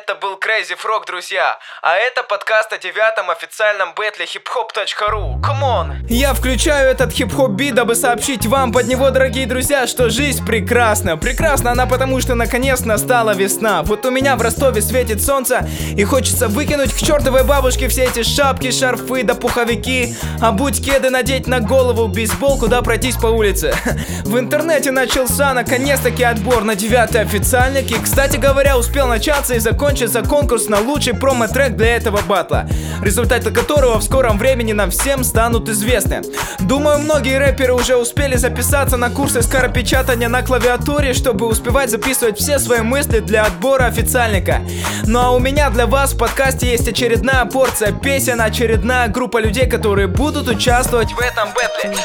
Это был Crazy Frog, друзья. А это подкаст о 9-м официальном бэтле hiphop.ru. Come on! Я включаю этот хип-хоп бит, дабы сообщить вам под него, дорогие друзья, что жизнь прекрасна. Прекрасна она потому, что наконец настала весна. Вот у меня в Ростове светит солнце, и хочется выкинуть к чертовой бабушке все эти шапки, шарфы да пуховики, обуть кеды, надеть на голову бейсболку, да пройтись по улице. В интернете начался наконец-таки отбор на 9-й официальник. И, кстати говоря, успел начаться и закончится конкурс на лучший промо-трек для этого батла, результаты которого в скором времени нам всем станут известны. Думаю, многие рэперы уже успели записаться на курсы скоропечатания на клавиатуре, чтобы успевать записывать все свои мысли для отбора официальника. Ну а у меня для вас в подкасте есть очередная порция песен, очередная группа людей, которые будут участвовать в этом бэтле.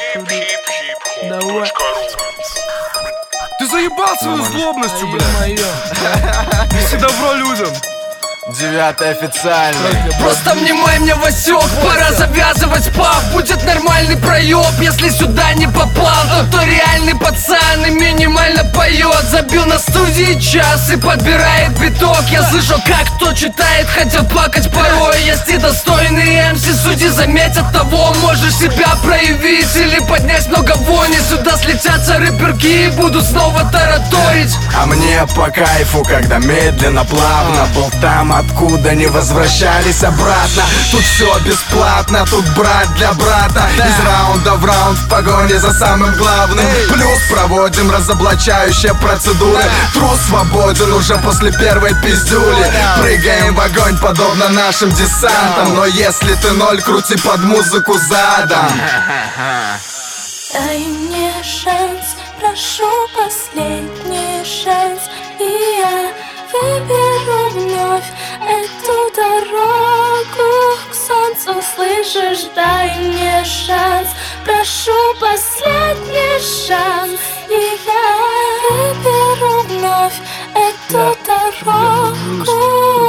Давай. Ты заебал свою злобностью, блядь. Неси добро людям. 9-й официальный. Просто внимай мне, Васек, пора завязывать пап. Будет нормальный проеб, если сюда не попал. То реальный пацан и минимально поет. Забил на студии час и подбирает биток. Я слышу, как кто читает, хотел плакать порой. Есть и достойные МС, судьи заметят того. Можешь себя проявить или поднять много вони. Сюда слетятся рэперки и будут снова тараторить. А мне по кайфу, когда медленно, плавно был там, откуда не возвращались обратно. Тут все бесплатно, тут брат для брата. Из раунда в раунд в погоне за самым главным. Плюс проводим разоблачающие процедуры. Трус свободен уже после первой пиздюли. Прыгаем в огонь, подобно нашим десантам. Но если ты ноль, крути под музыку задом. Дай мне шанс, прошу, последний шанс, и я выберу вновь эту дорогу к солнцу, слышишь? Дай мне шанс, прошу, последний шанс, и я выберу вновь эту дорогу.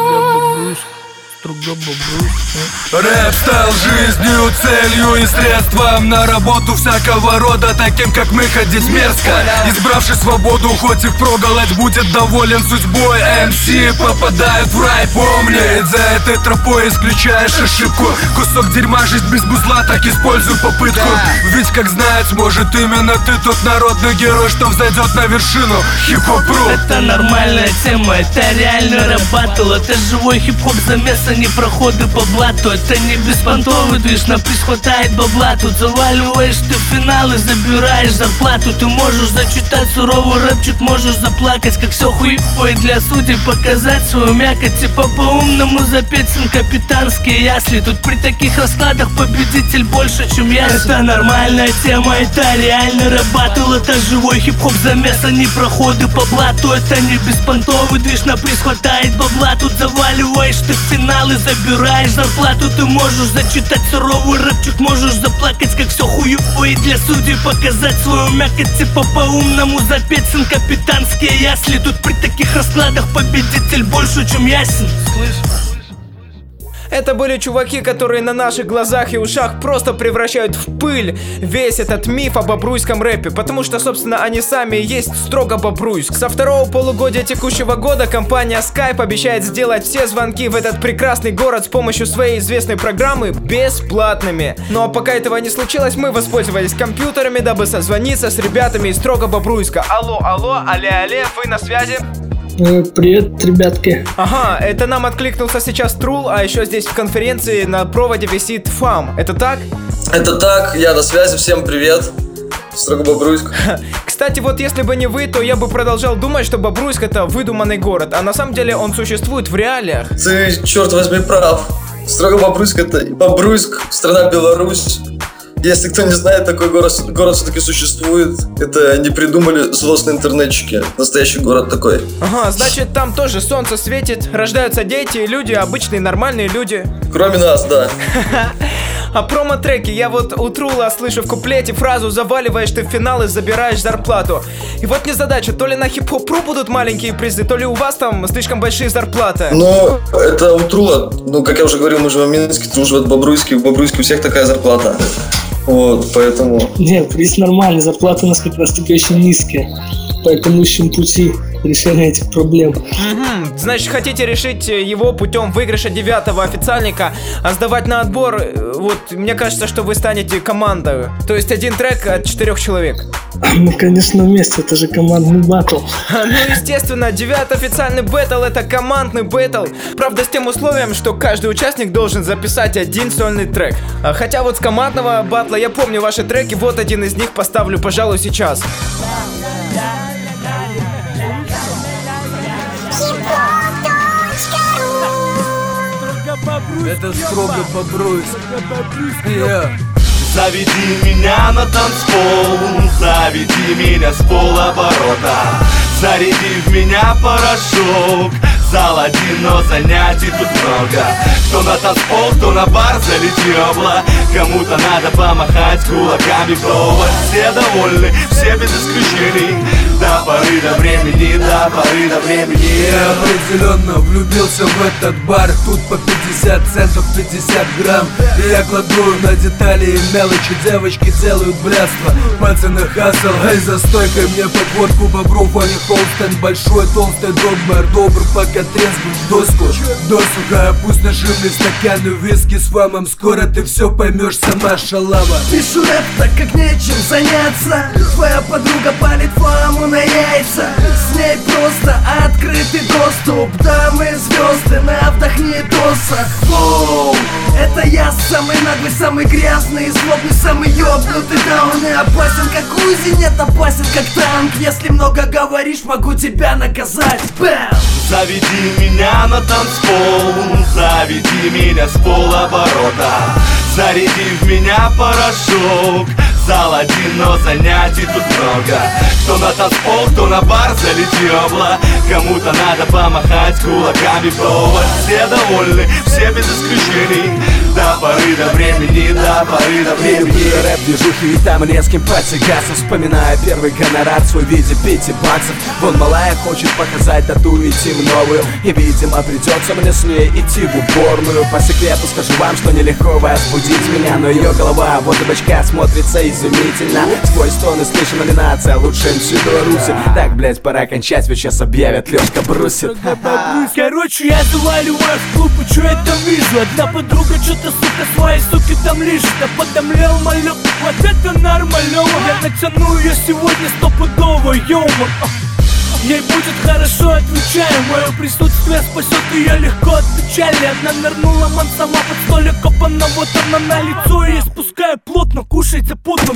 Рэп стал жизнью, целью и средством на работу всякого рода, таким как мы ходить мерзко. Избравший свободу, хоть и впроголодь, будет доволен судьбой. МС попадают в рай, помни, за этой тропой исключаешь ошибку. Кусок дерьма, жизнь без бузла, так используй попытку. Ведь как знать, может именно ты тот народный герой, что взойдет на вершину хип-хоп.ру. Это нормальная тема, это реально рэп-баттл. Это живой хип-хоп замеса, не проходы по блату. Это не беспонтовый движ, на приз хватает бабла. Тут заваливаешь ты в финал и забираешь зарплату. Ты можешь зачитать суровый рэпчик, можешь заплакать, как все хуево, и для судей показать свою мякоть. Типа по-умному запеть капитанские ясли. Тут при таких раскладах победитель больше, чем я. Это нормальная тема, это реально рэп-баттл. Это живой хип-хоп замеса, не проходы по блату. Это не беспонтовый движ, на приз хватает бабла. Тут заваливаешь ты в финал и забираешь зарплату. Ты можешь зачитать суровый рэпчик, можешь заплакать, как все хуево, и для судей показать свою мякоть. Типа по-умному запеть капитанские ясли. Тут при таких раскладах победитель больше, чем ясен. Слышь? Это были чуваки, которые на наших глазах и ушах просто превращают в пыль весь этот миф о бобруйском рэпе, потому что, собственно, они сами и есть строго Бобруйск. Со второго полугодия текущего года компания Skype обещает сделать все звонки в этот прекрасный город с помощью своей известной программы бесплатными. Ну а пока этого не случилось, мы воспользовались компьютерами, дабы созвониться с ребятами из строго Бобруйска. Алло, алле, вы на связи? Привет, ребятки. Ага, это нам откликнулся сейчас Трул, а еще здесь в конференции на проводе висит Фам. Это так? Это так, я на связи, всем привет. Строго Бобруйск. Кстати, вот если бы не вы, то я бы продолжал думать, что Бобруйск это выдуманный город, а на самом деле он существует в реалиях. Ты, черт возьми, прав. Строго Бобруйск это Бобруйск, страна Беларусь. Если кто не знает, такой город все-таки существует. Это не придумали злостные интернетчики. Настоящий город такой. Ага, значит там тоже солнце светит, рождаются дети, люди, обычные нормальные люди. Кроме нас, да. А промо-треки, я вот у Трула слышу в куплете фразу «заваливаешь ты в финал и забираешь зарплату». И вот незадача, то ли на хип-хоп.ру будут маленькие призы, то ли у вас там слишком большие зарплаты. Ну, это у Трула. Ну, как я уже говорил, мы живем в Минске, Трул живет в Бобруйске. В Бобруйске у всех такая зарплата. Вот, поэтому... Нет, приз нормальный, зарплаты у нас как раз таки очень низкие. Поэтому ищем пути решения этих проблем. Значит, хотите решить его путем выигрыша 9-го официальника, а сдавать на отбор, вот, мне кажется, что вы станете командой. То есть один трек от 4 человек. Мы, конечно, вместе, это же командный батл. Ну, естественно, 9-й официальный бэтл — это командный бэтл. Правда, с тем условием, что каждый участник должен записать один сольный трек. Хотя вот с командного батла я помню ваши треки, вот один из них поставлю, пожалуй, сейчас. Это строго по-брусски. Заведи меня на танцпол, заведи меня с полоборота, заряди в меня порошок. Зал один, но занятий тут много. Кто на танцпол, кто на бар, залетела. Кому-то надо помахать кулаками в провод. Все довольны, все без исключений. До поры до времени, до поры до времени. Я определенно влюбился в этот бар. Тут по 50 центов 50 грамм. И я кладу на детали и мелочи. Девочки делают блядство, пацаны хасл. Эй, за стойкой мне подводку бобров, а не Холстон. Большой толстый догмер, добр, пока трезвый в доску. Досуха, опустошенный стакан виски с фамом. Скоро ты все поймешь, сама шалава. Пишу рэп, так как нечем заняться. Твоя подруга палит фаму на яйца. С ней просто открытый доступ. Дамы, звезды, на вдохни досах. Воу, это я самый наглый, самый грязный, злобный, самый ёбнутый. Да он и опасен, как Узи, нет, опасен, как танк. Если много говоришь, могу тебя наказать. Бэм! Заведи меня на танцпол, заведи меня с полоборота, заряди в меня порошок. Зал один, но занятий тут много. Кто на танцпол, кто на бар, залетела. Кому-то надо помахать кулаками в провод. Все довольны, все без исключений. До поры до времени, до поры до времени. Рэп движухи, ведь там резким подсигаться. Вспоминая первый гонорар свой в виде 5 баксов. Вон малая хочет показать тату, идти новую. И видимо придется мне с ней идти в уборную. По секрету скажу вам, что нелегко возбудить меня, но ее голова вот и бочка смотрится изумительно. Сквозь стоны слышим номинация лучший МС Беларуси. Так, блять, пора кончать, ведь сейчас объявят Лёшка брусит. Короче, я заваливаю в клуб, и чё я там вижу? Одна подруга что-то, сука, своей суки там лежит. А подомлел малек, вот это нормально. Я натяну ее сегодня стопудово, йоу. Ей будет хорошо, отвечаю. Мое присутствие спасет ее легко от печали. Одна нырнула, ман сама под столик копана. Вот она на лицо, и спускаю плотно. Кушайте путно.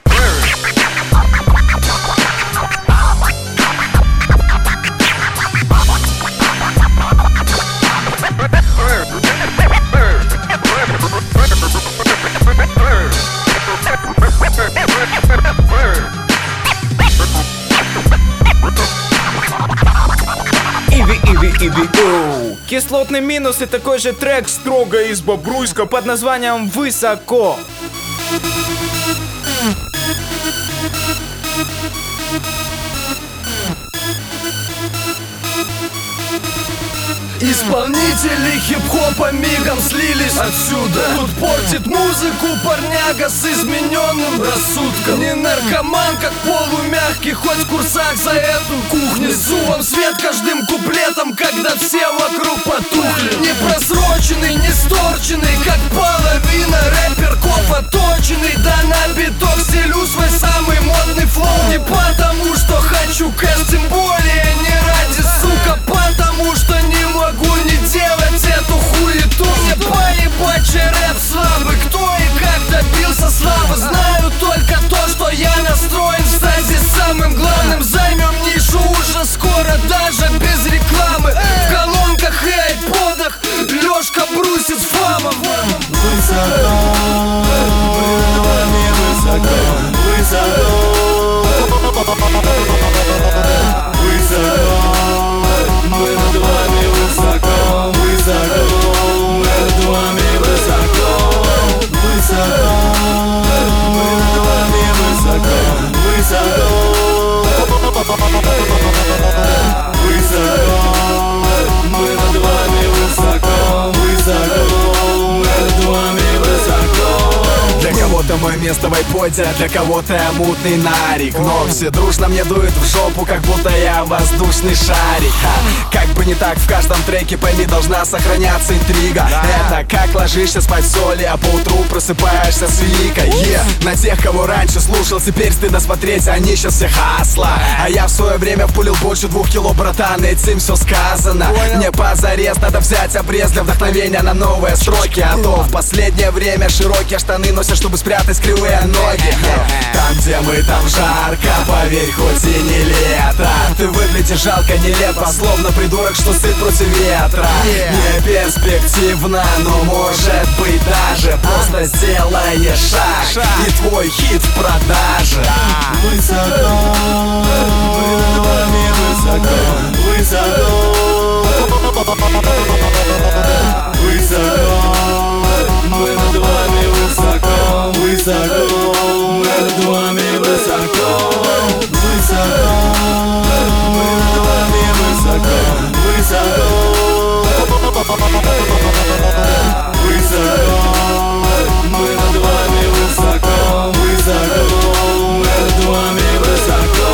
Кислотный минус и такой же трек строго из Бобруйска под названием «Высоко». Исполнители хип-хопа мигом слились отсюда. Тут портит музыку парняга с измененным рассудком. Не наркоман, как полумягкий, хоть в курсах за эту кухню. Несу вам свет каждым куплетом, когда все вокруг потухли. Не просроченный, не сторченный, как половина. Рэпер коп оточенный, да на биток стелю свой самый модный флоу. Не потому, что хочу кэш, тем более не ради, сука, потому что не могу не делать эту хуету. Мне поебать, чей рэп слабый, кто и как добился славы. Знаю только то, что я настроен стать здесь самым главным. Займем нишу уже скоро, даже без рекламы. В колонках и айподах Лёшка брусит с фамом. Высоко, мы над вами высоко, высоко, мы над вами высоко, высоко, мы над вами высоко, высоко, мы над вами высоко, высоко, высоко, мы над вами высоко, высоко, мы над вами высоко. мое место в айподе, а для кого-то я мутный нарик. Но все дружно мне дует в жопу, как будто я воздушный шарик. Как бы не так, в каждом треке, пойми, должна сохраняться интрига. Это как ложишься спать в соли, а поутру просыпаешься с великой. На тех, кого раньше слушал, теперь стыдно смотреть, они сейчас все хасла. А я в свое время впулил больше 2 кило, братан, этим все сказано. Мне позарез надо взять обрез для вдохновения на новые строки. А то в последнее время широкие штаны носят, чтобы спрятать кривые ноги. Там, где мы, там жарко, поверь, хоть и не лето. Ты выглядишь жалко, нелепо, словно придурок, что сыт против ветра. Не перспективно, но может быть даже просто сделаешь шаг, и твой хит в продаже. Высоко, мы над вами высоко, высоко, высоко, мы над вами высоко, высоко, мы над вами высоко, высоко, мы над вами высоко, высоко, высоко, мы над вами высоко, высоко, мы над вами высоко.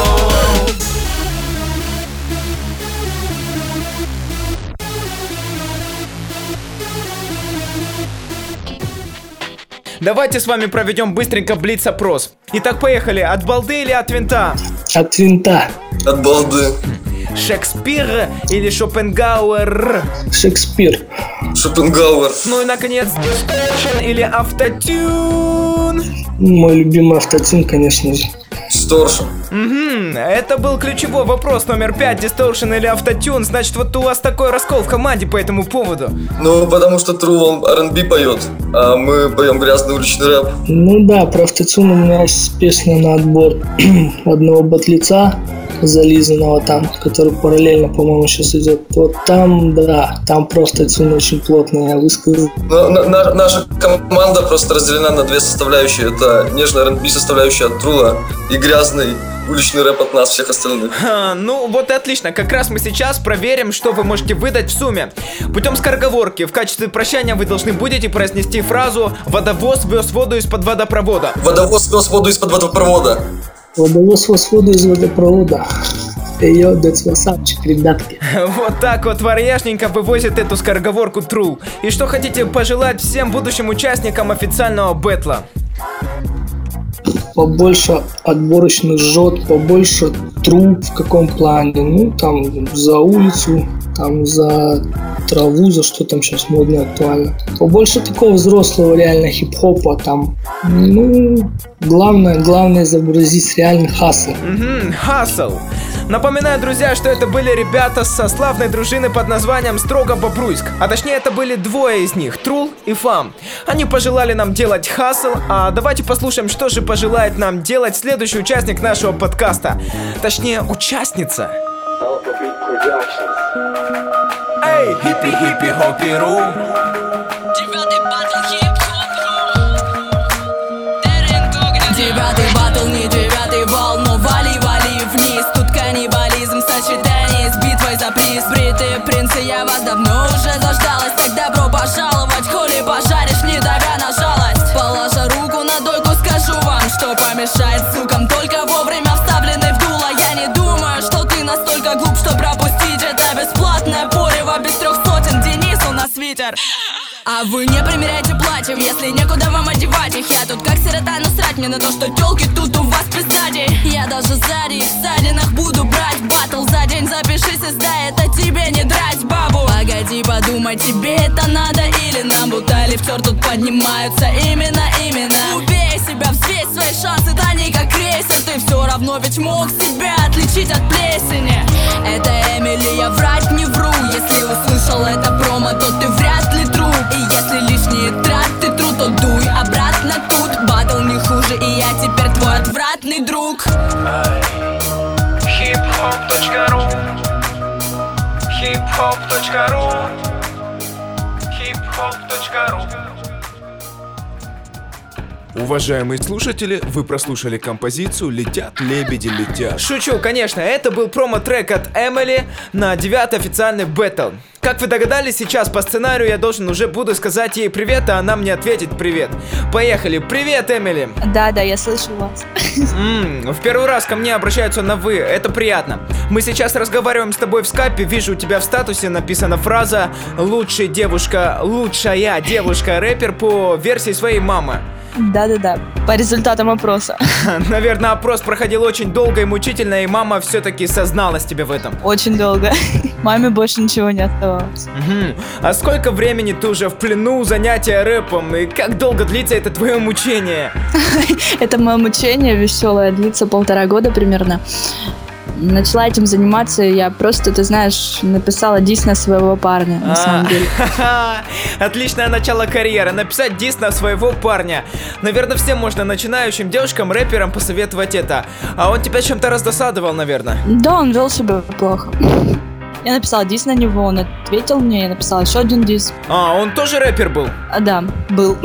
Давайте с вами проведем быстренько блиц-опрос. Итак, поехали. От балды или от винта? От винта. От балды. Шекспир или Шопенгауэр? Шекспир. Шопенгауэр. Ну и, наконец, дисторшн или автотюн? Мой любимый автотюн, конечно же. Дисторшн. Это был ключевой вопрос номер 5. Дисторшн или автотюн? Значит, вот у вас такой раскол в команде по этому поводу. Ну, потому что True он R&B поет, а мы поем грязный уличный рэп. Ну да, про автотюн у меня есть песня на отбор одного батлица зализанного там, который параллельно, по-моему, сейчас идет. Вот там, да, там просто тюн очень плотный, я выскажу. Наша команда просто разделена на 2 составляющие. Это нежная R&B составляющая от Трула и грязный уличный рэп от нас, всех остальных. Ну вот и отлично, как раз мы сейчас проверим, что вы можете выдать в сумме. Путем скороговорки в качестве прощания вы должны будете произнести фразу «Водовоз вез воду из-под водопровода». Водовоз вез воду из-под водопровода. Водовоз вез воду из водопровода. Йо, дать красавчик, ребятки. Вот так вот варьяжненько вывозит эту скороговорку True. И что хотите пожелать всем будущим участникам официального бэтла? Побольше отборочных жжет, побольше True в каком плане? Ну, там, за улицу, там, за траву, за что там сейчас модно, актуально. Побольше такого взрослого реально хип-хопа там. Ну, главное изобразить реальный хасл. Хасл. Напоминаю, друзья, что это были ребята со славной дружины под названием «Строго Бобруйск». А точнее, это были 2 из них, Трул и Фам. Они пожелали нам делать хасл, а давайте послушаем, что же пожелает нам делать следующий участник нашего подкаста. Точнее, участница. Эй, хиппи-хиппи-хоппи-ру. 9-й батл хип-хоп-ру. 9-й батл, не 9-й вал, но вали вниз. Тут каннибализм в сочетании с битвой за приз. Бритые принцы, я вас давно уже заждалась. Так добро пожаловать, хули пожаришь, не давя на жалость. Положа руку на дойку, скажу вам, что помешает сукам только вовремя вставленный в дуло. Я не думаю, что ты настолько глуп, что пропустить это бесплатное порево без 300. Денису на свитер. А вы не примеряйте платьев, если некуда вам одевать их. Я тут как сирота, но срать мне на то, что тёлки тут у вас пиздати. Я даже сзади их в ссадинах буду брать. Баттл за день запишись и сдай, это тебе не драть бабу. Погоди, подумай, тебе это надо или нам? Будто лифтер тут поднимаются именно. Убей себя, взвесь свои шансы, да не как крейсер. Ты все равно ведь мог себя отличить от плесени. Это Эмили, я врать не вру. Если услышал это промо, то ты вряд ли тру. И если лишние траты тру, то дуй обратно тут. Баттл не хуже, и я теперь твой отвратный друг. Hiphop.ru Hiphop.ru Hiphop.ru Уважаемые слушатели, вы прослушали композицию «Летят лебеди, летят». Шучу, конечно, это был промо-трек от Эмили на 9-й официальный бэтл. Как вы догадались, сейчас по сценарию я должен уже буду сказать ей привет, а она мне ответит привет. Поехали. Привет, Эмили. Да, я слышу вас. В первый раз ко мне обращаются на «вы», это приятно. Мы сейчас разговариваем с тобой в скайпе, вижу у тебя в статусе написана фраза «Лучшая девушка рэпер по версии своей мамы». Да, по результатам опроса. Наверное, опрос проходил очень долго и мучительно, и мама все-таки созналась тебе в этом. Очень долго. Маме больше ничего не оставалось. А сколько времени ты уже в плену занятия рэпом, и как долго длится это твое мучение? Это мое мучение веселое, длится 1,5 года примерно. Начала этим заниматься, я просто, ты знаешь, написала дис на своего парня, на самом деле. Отличное начало карьеры, написать дис на своего парня. Наверное, всем можно, начинающим девушкам, рэперам, посоветовать это. А он тебя чем-то раздосадовал, наверное? Да, он вел себя плохо. Я написала дис на него, он ответил мне, я написала еще один дис. Он тоже рэпер был? Да, был.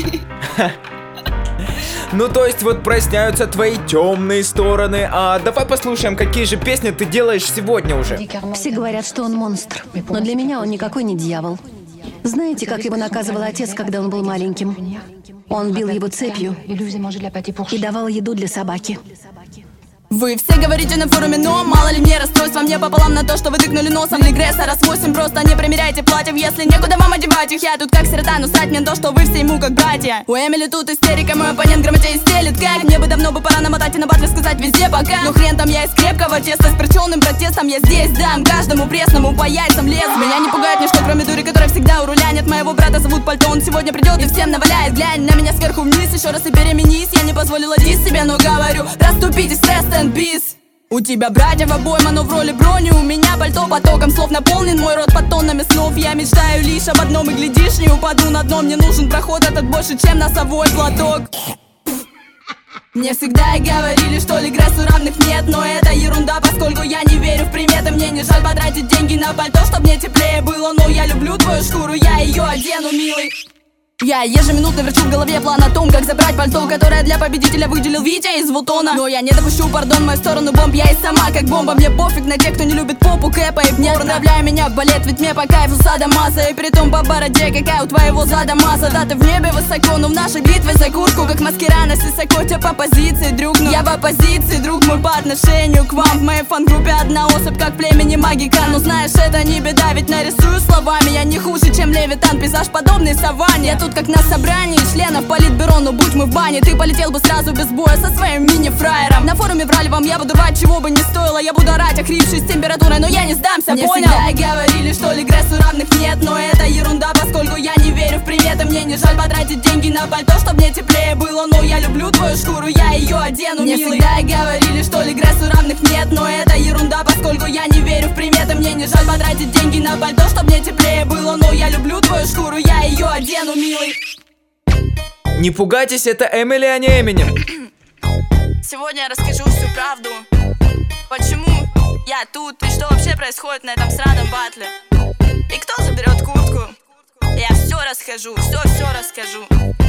Ну, то есть вот проясняются твои темные стороны. А давай послушаем, какие же песни ты делаешь сегодня уже. Все говорят, что он монстр, но для меня он никакой не дьявол. Знаете, как его наказывал отец, когда он был маленьким? Он бил его цепью и давал еду для собаки. Вы все говорите на форуме, но мало ли мне расстройство мне пополам на то, что вы тыкнули носом Легресса раз 8, просто не примеряйте платьев, если некуда вам одевать их. Я тут как сирота, но срать мне то, что вы все ему как братья. У Эмили тут истерика, мой оппонент грамотей стелит как. Мне бы давно бы пора намотать и на батле сказать везде пока. Но хрен там я из крепкого теста, с перченым протестом я здесь дам каждому пресному по яйцам лез. Меня не пугает ничто, кроме дури, которая всегда у руля. Нет, моего брата зовут Пальто, он сегодня придет и всем наваляет. Глянь на меня сверху вниз, еще раз и переменись. Я не позволила дис себе, но говорю, расступитесь, rest and peace. У тебя братьев обойма, но в роли брони. У меня пальто потоком слов наполнен, мой рот под тоннами снов. Я мечтаю лишь об одном и глядишь, не упаду на дно. Мне нужен проход этот больше, чем носовой платок. Мне всегда говорили, что Легрессу равных нет, но это ерунда, поскольку я не верю в приметы. Мне не жаль потратить деньги на пальто, чтоб мне теплее было. Но я люблю твою шкуру, я ее одену, милый. Я ежеминутно верчу в голове план о том, как забрать пальто, которое для победителя выделил Витя из Вутона. Но я не допущу, пардон, в мою сторону бомб. Я и сама как бомба, мне пофиг на тех, кто не любит попу, кэпа и не отправляй меня в балет, ведь мне по кайфу садомаса. И притом по бороде, какая у твоего зада масса. Да, ты в небе высоко, но в нашей битве за куртку, как маскира на сисако, тебя по позиции, друг. Но я в оппозиции, друг мой, по отношению к вам. В моей фан-группе одна особь, как племени магика. Но знаешь, это не беда, ведь нарисую словами. Я не хуже, чем Левитан, пейзаж подобный саванне. Я тут как на собрании членов политбюро, но будь мы в бане, ты полетел бы сразу без боя со своим мини-фраером. На форуме врали вам, я буду рвать, чего бы не стоило. Я буду орать, охрипшись с температурой, но я не сдамся, мне понял? Мне всегда говорили, что Легрессу равных нет, но это ерунда, поскольку я не верю в приметы. Мне не жаль потратить деньги на пальто, чтоб мне теплее было. Но я люблю твою шкуру, я ее одену, мне милый. Мне всегда говорили, что Легрессу равных нет, но это ерунда, поскольку я не верю в приметы. Мне не жаль потратить деньги на пальто, чтоб мне теплее было. Но я люблю твою шкуру, я ее одену, милый. Не пугайтесь, это Эмили, а не Эминем. Сегодня я расскажу всю правду. Почему я тут и что вообще происходит на этом сраном батле. И кто заберет куртку? Я все расскажу, все расскажу.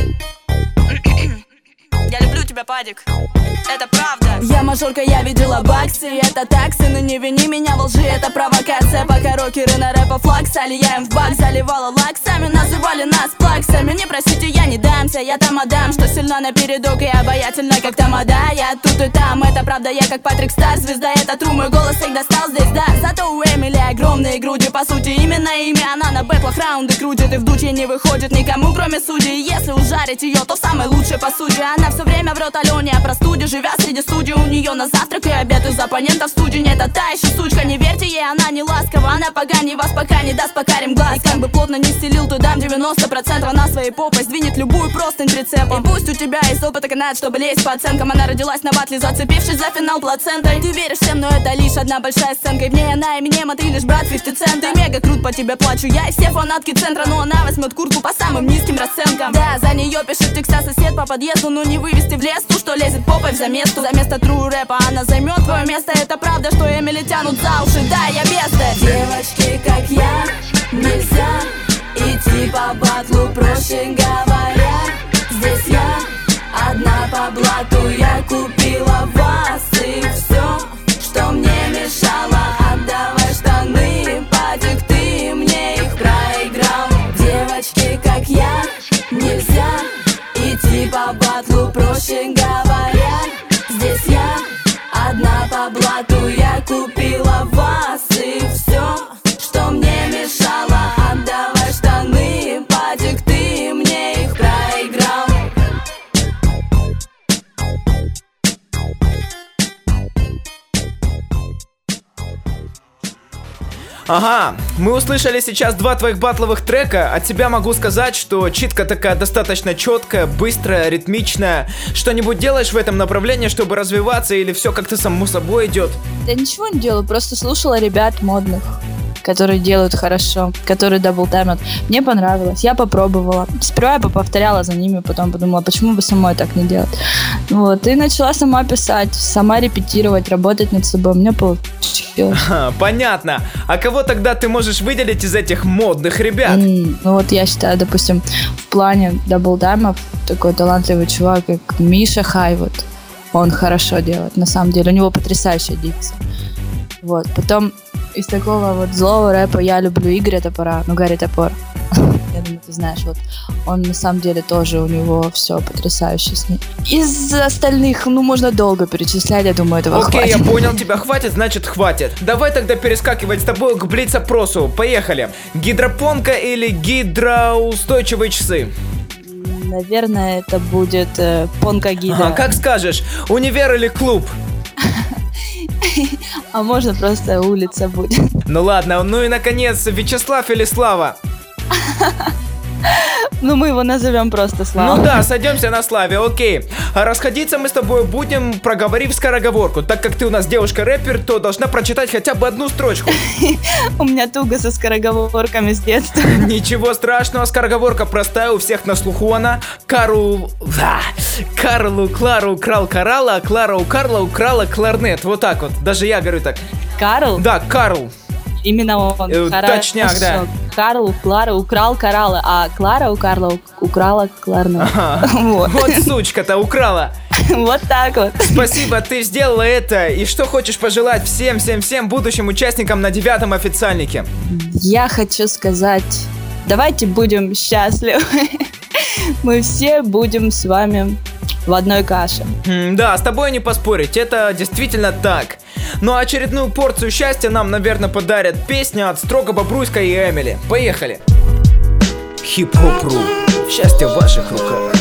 Я люблю тебя, Падик. Это правда. Я мажорка, я видела баксы. Это таксы, но не вини меня во лжи. Это провокация, пока рокеры на рэпа флаксали. Я им в бак заливала лаксами. Называли нас плаксами. Не просите, я не дамся. Я тамадам, что сильна напередок и обаятельна, как тамада. Я тут и там, это правда, я как Патрик Стар. Звезда, это тру, мой голос всегда стал здесь, да. Зато у Эмили огромные груди. По сути, именно имя она на бэтлах раунды крутит. И в дуче не выходит никому, кроме судей. Если ужарить ее, то самой лучшей по сути. Она все время врет Алене о простуде, живя среди студий. У нее на завтрак и обед из оппонентов в студии. Нет, это та еще сучка, не верьте ей, она не ласкова. Она поганей вас пока не даст покарим глаз. И как бы плотно не стелил, то дам 90%. Она своей попой сдвинет любую простынь прицепом. И пусть у тебя есть опыт и канат, чтобы лезть по оценкам. Она родилась на батле, зацепившись за финал плацентой. Ты веришь всем, но это лишь одна большая сценка. И в ней она Эминем, а ты лишь брат 50 Cent. Ты мега крут, по тебе плачу я и все фанатки центра. Но она возьмет куртку по самым низким расценкам. Да, за нее пишет текста сосед по подъезду. Но не вывести в лес ту, что лезет попой в заместу. За место тру рэпа она займет твое место. Это правда, что Эмили тянут за уши, да, я бездарь. Девочки, как я, нельзя идти по батлу, проще говоря. Здесь я по блату я купила вас. И все, что мне мешало, отдавай штаны, падик, ты мне их проиграл. Девочки, как я, нельзя идти по батлу, проще говоря. Здесь я одна по блату, я купила вас. И все, что мне мешало, отдавай штаны, падик, ты мне их проиграл. Ага, мы услышали сейчас 2 твоих батловых трека. От тебя могу сказать, что читка такая достаточно четкая, быстрая, ритмичная. Что-нибудь делаешь в этом направлении, чтобы развиваться, или все как-то само собой идет? Да ничего не делаю, просто слушала ребят модных, которые делают хорошо, которые даблтаймят. Мне понравилось, я попробовала. Сперва я повторяла за ними, потом подумала, почему бы самой так не делать. Вот, и начала сама писать, сама репетировать, работать над собой. У меня получилось. Понятно. А кого тогда ты можешь выделить из этих модных ребят? Ну вот я считаю, допустим, в плане даблтаймов такой талантливый чувак, как Миша Хай, вот. Он хорошо делает, на самом деле. У него потрясающая дикция. Вот, потом из такого вот злого рэпа я люблю Игоря Топора, Гарри Топор. Я думаю, ты знаешь, вот он на самом деле тоже, у него все потрясающе с ним. Из остальных, можно долго перечислять, я думаю, этого хватит. Окей, я понял, тебя хватит, значит хватит. Давай тогда перескакивать с тобой к блиц-опросу. Поехали. Гидропонка или гидроустойчивые часы? Наверное, это будет понка-гидро. Ага, как скажешь, универ или клуб? А можно просто улица будет. Ну ладно, ну и наконец, Вячеслав или Слава? Мы его назовем просто Слава. Ну да, сойдемся на Славе, окей. А расходиться мы с тобой будем, проговорив скороговорку. Так как ты у нас девушка-рэпер, то должна прочитать хотя бы одну строчку. У меня туго со скороговорками с детства. Ничего страшного, скороговорка простая, у всех на слуху она. Карлу Клару украл коралла, а Клара у Карла украла кларнет. Вот так вот, даже я говорю так. Карл? Да, Карл. Именно он. Точняк, да. Карл у Клары украл кораллы, а Клара у Карла украла кларнет. Вот сучка-то украла. Вот так вот. Спасибо, ты сделала это. И что хочешь пожелать всем будущим участникам на 9-м официальнике? Я хочу сказать, давайте будем счастливы. Мы все будем с вами в одной каше. Да, с тобой не поспорить, это действительно так. Ну а очередную порцию счастья нам, наверное, подарят песня от Строго Бобруйска и Эмили. Поехали! Хип-хоп.ру. Счастье в ваших руках.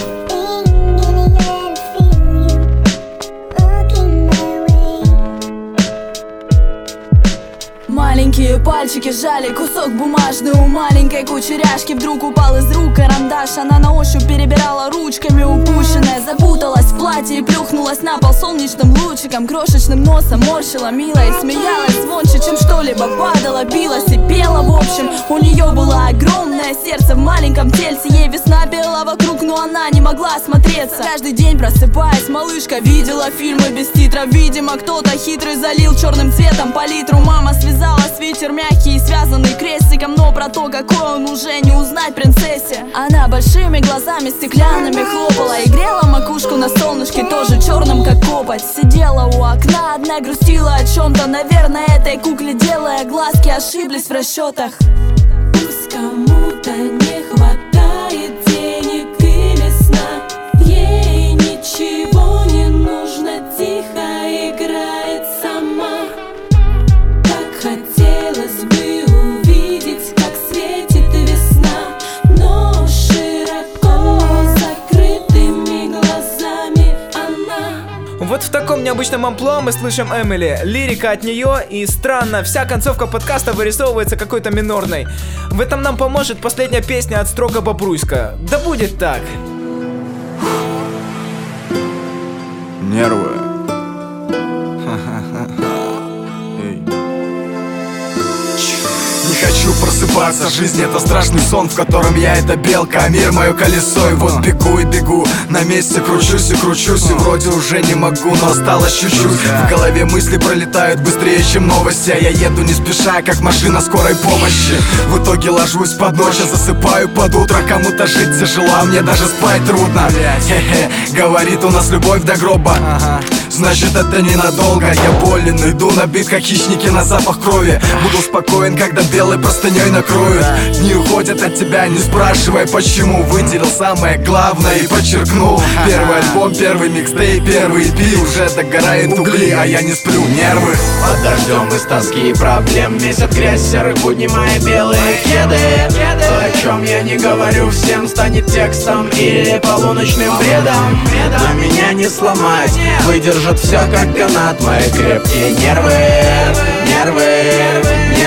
Маленькие пальчики сжали кусок бумажный у маленькой кучеряшки. Вдруг упал из рук карандаш. Она на ощупь перебирала ручками упущенная. Запуталась в платье и плюхнулась на пол солнечным лучиком. Крошечным носом морщила мило и смеялась звонче, чем что-либо падала, билась и пела. В общем, у нее было огромное сердце в маленьком тельце. Ей весна пела вокруг, но она не могла осмотреться. Каждый день просыпаясь, малышка видела фильмы без титров. Видимо, кто-то хитрый залил черным цветом палитру. Мама связала свитер мягкий и связанный крестиком, но про то, какой он, уже не узнать принцессе. Она большими глазами стеклянными хлопала и грела макушку на солнышке, тоже черным, как копоть. Сидела у окна, одна грустила о чем-то. Наверное, этой кукле, делая глазки, ошиблись в расчетах. Пусть кому-то не хватает денег или сна, ей ничего не нужно, тихо играет сама. Хотелось бы увидеть, как светит весна, но широко закрытыми глазами она. Вот в таком необычном амплуа мы слышим Эмили. Лирика от нее, и странно, вся концовка подкаста вырисовывается какой-то минорной. В этом нам поможет последняя песня от Строго Бобруйска. Да будет так. Нервы. Не хочу просыпаться улыбаться. Жизнь это страшный сон, в котором я это белка, а мир мое колесо. И вот бегу и бегу, на месте кручусь и кручусь, и вроде уже не могу, но осталось чуть-чуть. В голове мысли пролетают быстрее, чем новости, а я еду не спеша, как машина скорой помощи. В итоге ложусь под ночь, а засыпаю под утро. Кому-то жить тяжело, а мне даже спать трудно. Хе-хе, говорит, у нас любовь до гроба. Значит, это ненадолго. Я болен, иду набит, как хищники на запах крови. Буду спокоен, когда белой простыней накроют. Дни уходят от тебя, не спрашивай почему. Выделил самое главное и подчеркнул. Первый альбом, первый микстейп, первый EP. Уже догорает угли, а я не сплю, нервы. Под дождем из тоски и проблем месяц грязь, серых будни, мои белые кеды. То, о чем я не говорю всем, станет текстом или полуночным бредом. Но меня не сломать, выдержат все как канат мои крепкие нервы, нервы,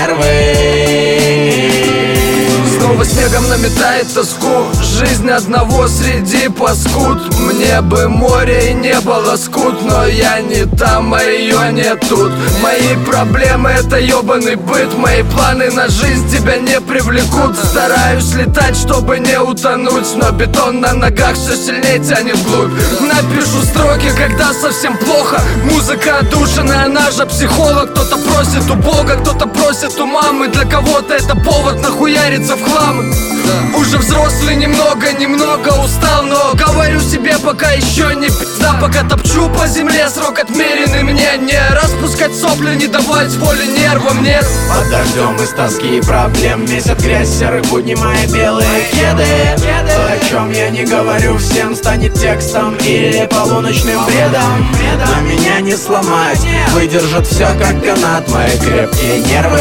нервы. Снова снегом наметает тоску, жизнь одного среди паскуд. Мне бы море и небо лоскут, но я не там, а ее нет тут. Мои проблемы это ебаный быт, мои планы на жизнь тебя не привлекут. Стараюсь летать, чтобы не утонуть, но бетон на ногах все сильнее тянет вглубь. Напишу строки, когда совсем плохо. Музыка отдушина, она же психолог. Кто-то просит у Бога, кто-то просит у мамы. Для кого-то это повод нахуяриться в хлам. Уже взрослый, немного устал, но говорю себе, пока еще не пизда. Пока топчу по земле, срок отмеренный мне. Не распускать сопли, не давать воли нервам, нет. Под дождем из тоски и проблем месяц грязь, серых будни, мои белые кеды. То, о чем я не говорю всем, станет текстом или полуночным бредом. Но меня не сломать, выдержат все как канат мои крепкие нервы,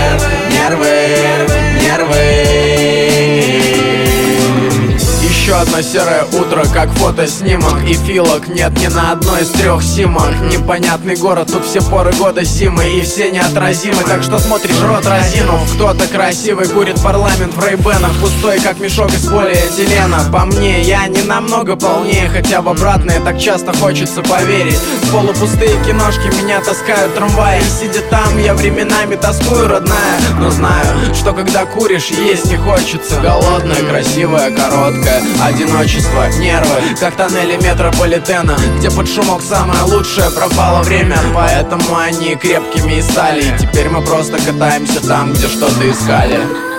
нервы, нервы. Еще одно серое утро, как фотоснимок. И филок нет ни на одной из 3 симок. Непонятный город, тут все поры года зимы, и все неотразимы, так что смотришь рот разинув. Кто-то красивый курит парламент в рейбенах, пустой как мешок из полиэтилена. По мне, я не намного полнее, хотя в обратное так часто хочется поверить. В полупустые киношки меня таскают трамваи, и сидя там, я временами тоскую, родная. Но знаю, что когда куришь, есть не хочется. Голодная, красивая, короткая, одиночество, нервы, как тоннели метрополитена, где под шумок самое лучшее пропало время. Поэтому они крепкими и стали, и теперь мы просто катаемся там, где что-то искали.